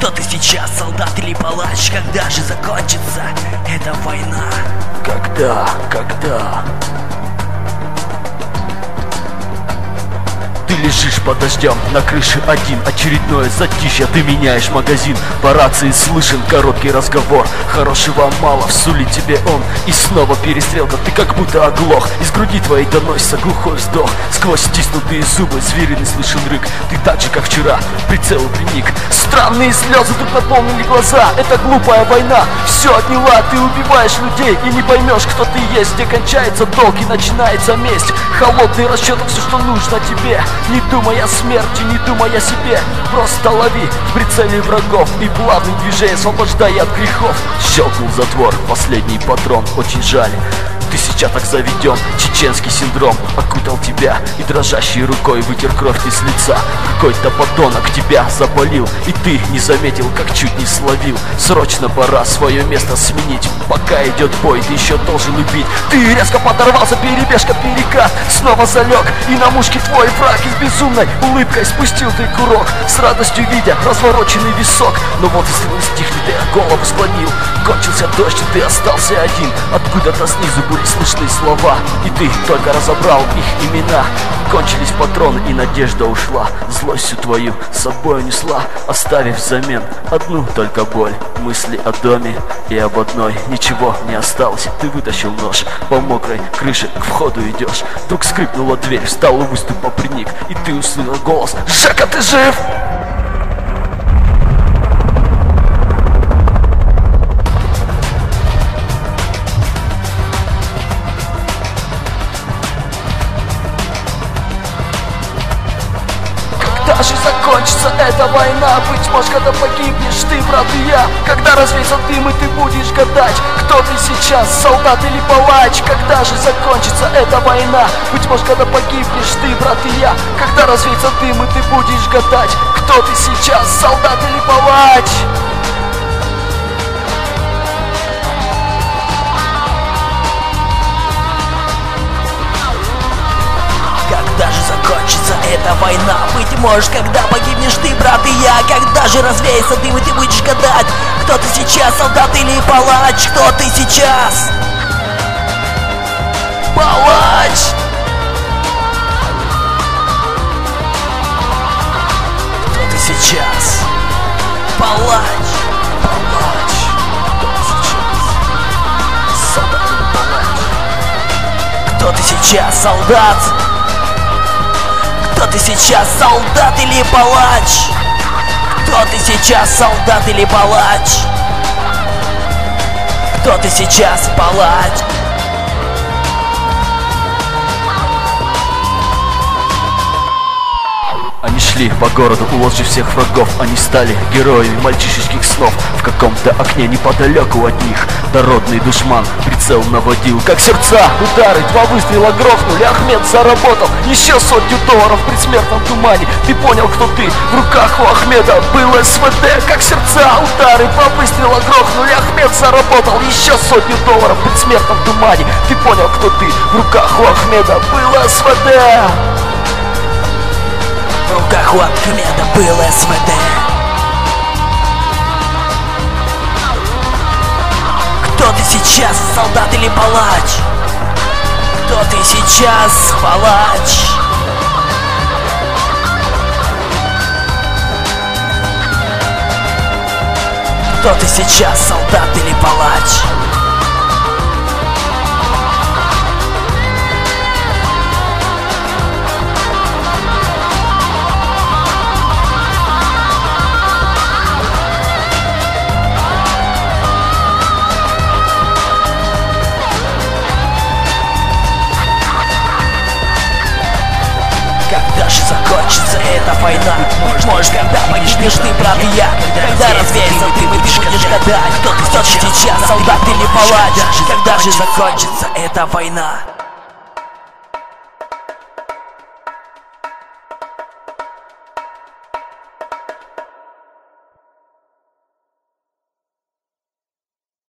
Кто ты сейчас, солдат или палач? Когда же закончится эта война? Когда? Ты лежишь под дождем на крыше один. Очередное затишье, ты меняешь магазин. По рации слышен короткий разговор. Хорошего мало, всулит тебе он. И снова перестрелка, ты как будто оглох. Из груди твоей доносится глухой вздох. Сквозь стиснутые зубы звериный слышен рык. Ты так же, как вчера, в прицел приник. Странные слезы тут наполнили глаза. Это глупая война, все отняла. Ты убиваешь людей и не поймешь, кто ты есть. Где кончается долг и начинается месть. Холодный расчет, все, что нужно тебе. Не думай о смерти, не думай о себе. Просто лови в прицеле врагов и плавным движением освобождай от грехов. Щелкнул затвор, последний патрон. Очень жаль, ты сейчас так заведен. Чеченский синдром окутал тебя и дрожащей рукой вытер кровь ты с лица. Какой-то подонок тебя заболел, и ты не заметил, как чуть не словил. Срочно пора свое место сменить. Пока идет бой, ты еще должен убить. Ты резко подорвался, перебежка, перекат. Снова залег, и на мушке твой враг. И с безумной улыбкой спустил ты курок, с радостью видя развороченный висок. Но вот и стрелы стихли, ты голову склонил. Кончился дождь, и ты остался один. Откуда-то снизу были слышны слова, и ты только разобрал их имена. Кончились патроны, и надежда ушла. Злость всю твою с собой унесла, оставив взамен одну только боль. Мысли о доме и об одной, ничего не осталось. Ты вытащил нож, по мокрой крыше к входу идешь. Вдруг скрипнула дверь, встал у выступа приник, и ты услышал голос: «Жека, ты жив?» Когда же закончится эта война? Быть может, когда погибнешь ты, брат, и я. Когда развеется дым, и ты будешь гадать, кто ты сейчас, солдат или палач. Когда же закончится эта война? Быть может, когда погибнешь ты, брат, и я. Когда развеется дым, и ты будешь гадать, кто ты сейчас, солдат или палач. Когда же закончится эта война? Быть может, когда погибнешь ты, брат, и я. Когда же развеется дым, и ты будешь гадать, кто ты сейчас, солдат или палач. Кто ты сейчас? Палач! Кто ты сейчас? Палач! Палач! Кто ты сейчас? Солдат или палач? Кто ты сейчас, солдат или палач? Кто ты сейчас, солдат или палач? Кто ты сейчас, палач? Они шли по городу, уложив всех врагов. Они стали героями мальчишеских снов. В каком-то окне неподалеку от них дородный душман прицел наводил. Как сердца, удары, 2 выстрела грохнули. Ахмед заработал еще $100 в предсмертном тумане. Ты понял, кто ты, в руках у Ахмеда был СВД. Как сердца, удары, 2 выстрела грохнули. Ахмед заработал еще $100 в предсмертном тумане. Ты понял, кто ты, в руках у Ахмеда был СВД. В руках у Ахмеда был СВД. Кто ты сейчас, солдат или палач? Кто ты сейчас, палач? Кто ты сейчас, солдат или палач? Когда же закончится эта война? Быть может, когда погибнешь ты, брат, и я. Когда развеется дым, и ты будешь гадать, кто ты сейчас, солдат или палач. Когда же закончится эта война?